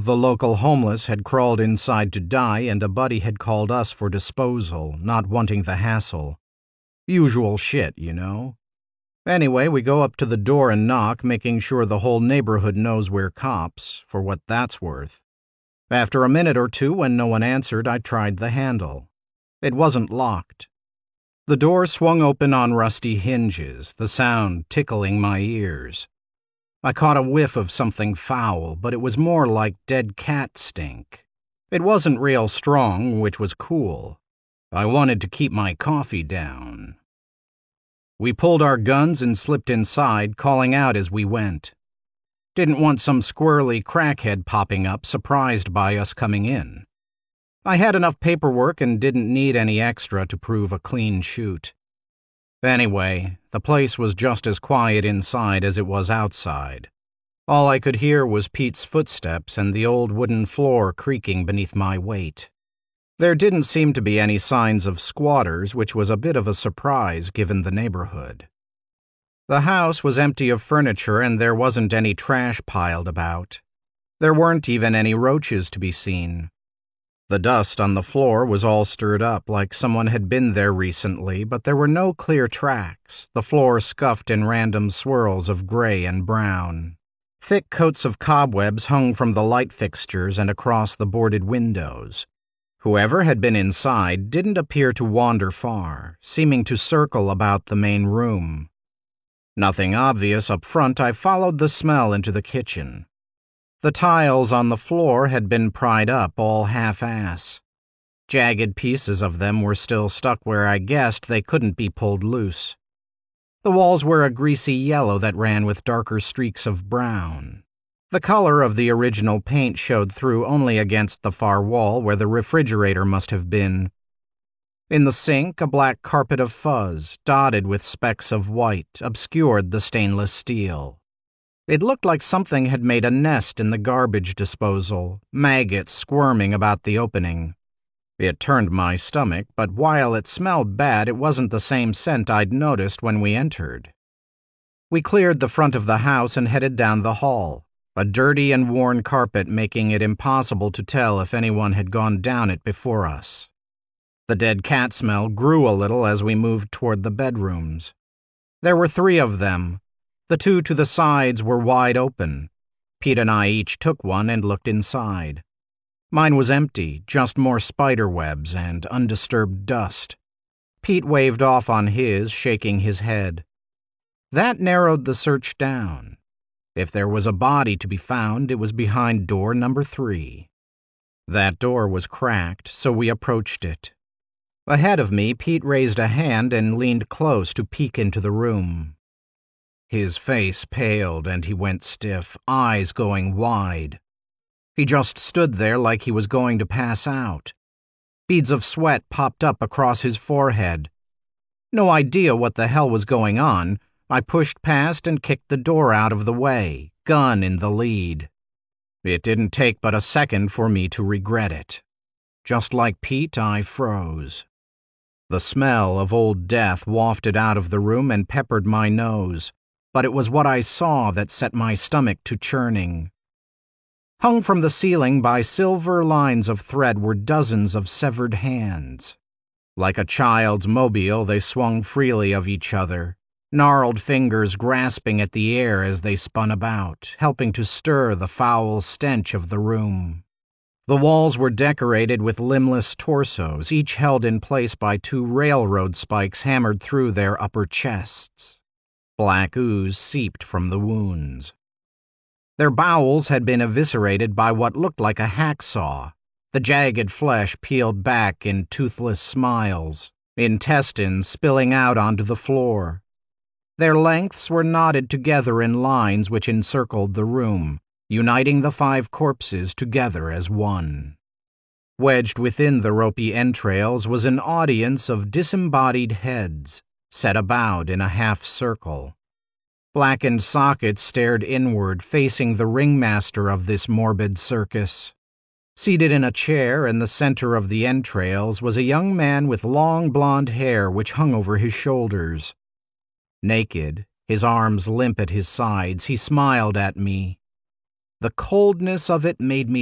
the local homeless had crawled inside to die, and a buddy had called us for disposal, not wanting the hassle. Usual shit, you know. Anyway, we go up to the door and knock, making sure the whole neighborhood knows we're cops, for what that's worth. After a minute or two, when no one answered, I tried the handle. It wasn't locked. The door swung open on rusty hinges, the sound tickling my ears. I caught a whiff of something foul, but it was more like dead cat stink. It wasn't real strong, which was cool. I wanted to keep my coffee down. We pulled our guns and slipped inside, calling out as we went. Didn't want some squirrely crackhead popping up, surprised by us coming in. I had enough paperwork and didn't need any extra to prove a clean shoot. Anyway, the place was just as quiet inside as it was outside. All I could hear was Pete's footsteps and the old wooden floor creaking beneath my weight. There didn't seem to be any signs of squatters, which was a bit of a surprise given the neighborhood. The house was empty of furniture and there wasn't any trash piled about. There weren't even any roaches to be seen. The dust on the floor was all stirred up like someone had been there recently, but there were no clear tracks, the floor scuffed in random swirls of gray and brown. Thick coats of cobwebs hung from the light fixtures and across the boarded windows. Whoever had been inside didn't appear to wander far, seeming to circle about the main room. Nothing obvious up front, I followed the smell into the kitchen. The tiles on the floor had been pried up all half-ass. Jagged pieces of them were still stuck where I guessed they couldn't be pulled loose. The walls were a greasy yellow that ran with darker streaks of brown. The color of the original paint showed through only against the far wall where the refrigerator must have been. In the sink, a black carpet of fuzz, dotted with specks of white, obscured the stainless steel. It looked like something had made a nest in the garbage disposal, maggots squirming about the opening. It turned my stomach, but while it smelled bad, it wasn't the same scent I'd noticed when we entered. We cleared the front of the house and headed down the hall, a dirty and worn carpet making it impossible to tell if anyone had gone down it before us. The dead cat smell grew a little as we moved toward the bedrooms. There were 3 of them. The 2 to the sides were wide open. Pete and I each took one and looked inside. Mine was empty, just more spider webs and undisturbed dust. Pete waved off on his, shaking his head. That narrowed the search down. If there was a body to be found, it was behind door number 3. That door was cracked, so we approached it. Ahead of me, Pete raised a hand and leaned close to peek into the room. His face paled and he went stiff, eyes going wide. He just stood there like he was going to pass out. Beads of sweat popped up across his forehead. No idea what the hell was going on, I pushed past and kicked the door out of the way, gun in the lead. It didn't take but a second for me to regret it. Just like Pete, I froze. The smell of old death wafted out of the room and peppered my nose, but it was what I saw that set my stomach to churning. Hung from the ceiling by silver lines of thread were dozens of severed hands. Like a child's mobile, they swung freely of each other, gnarled fingers grasping at the air as they spun about, helping to stir the foul stench of the room. The walls were decorated with limbless torsos, each held in place by 2 railroad spikes hammered through their upper chests. Black ooze seeped from the wounds. Their bowels had been eviscerated by what looked like a hacksaw, the jagged flesh peeled back in toothless smiles, intestines spilling out onto the floor. Their lengths were knotted together in lines which encircled the room, uniting the 5 corpses together as one. Wedged within the ropey entrails was an audience of disembodied heads, set about in a half-circle. Blackened sockets stared inward, facing the ringmaster of this morbid circus. Seated in a chair in the center of the entrails was a young man with long blonde hair which hung over his shoulders. Naked, his arms limp at his sides, he smiled at me. The coldness of it made me